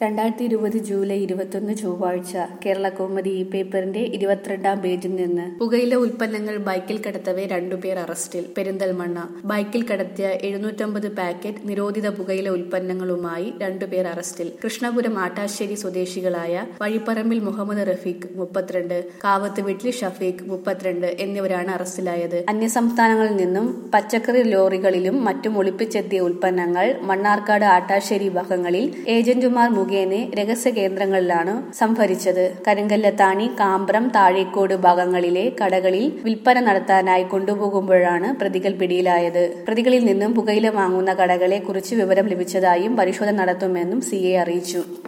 2020 July 21 ചൊവ്വാഴ്ച കേരളകൗമുദി പേപ്പറിന്റെ 22-ാം പേജിൽ നിന്ന് പുകയില ഉൽപ്പന്നങ്ങൾ ബൈക്കിൽ കടത്തവെ രണ്ടുപേർ അറസ്റ്റിൽ. പെരിന്തൽമണ്ണ ബൈക്കിൽ കടത്തിയ 750 പാക്കറ്റ് നിരോധിത പുകയില ഉൽപ്പന്നങ്ങളുമായി രണ്ടുപേർ അറസ്റ്റിൽ. കൃഷ്ണപുരം ആട്ടാശ്ശേരി സ്വദേശികളായ വഴിപ്പറമ്പിൽ മുഹമ്മദ് റഫീഖ് 32, കാവത്ത് വീട്ടിൽ ഷഫീഖ് 32 എന്നിവരാണ് അറസ്റ്റിലായത്. അന്യസംസ്ഥാനങ്ങളിൽ നിന്നും പച്ചക്കറി ലോറികളിലും മറ്റും ഒളിപ്പിച്ചെത്തിയ ഉൽപ്പന്നങ്ങൾ മണ്ണാർക്കാട് ആട്ടാശ്ശേരി ഭാഗങ്ങളിൽ ഏജന്റുമാർ മുഖേന രഹസ്യ കേന്ദ്രങ്ങളിലാണ് സംഭരിച്ചത്. കരിങ്കല്ലത്താണി, കാമ്പ്രം, താഴേക്കോട് ഭാഗങ്ങളിലെ കടകളിൽ വിൽപ്പന നടത്താനായി കൊണ്ടുപോകുമ്പോഴാണ് പ്രതികൾ പിടിയിലായത്. പ്രതികളിൽ നിന്നും പുകയില വാങ്ങുന്ന കടകളെ കുറിച്ച് വിവരം ലഭിച്ചതായും പരിശോധന നടത്തുമെന്നും CA അറിയിച്ചു.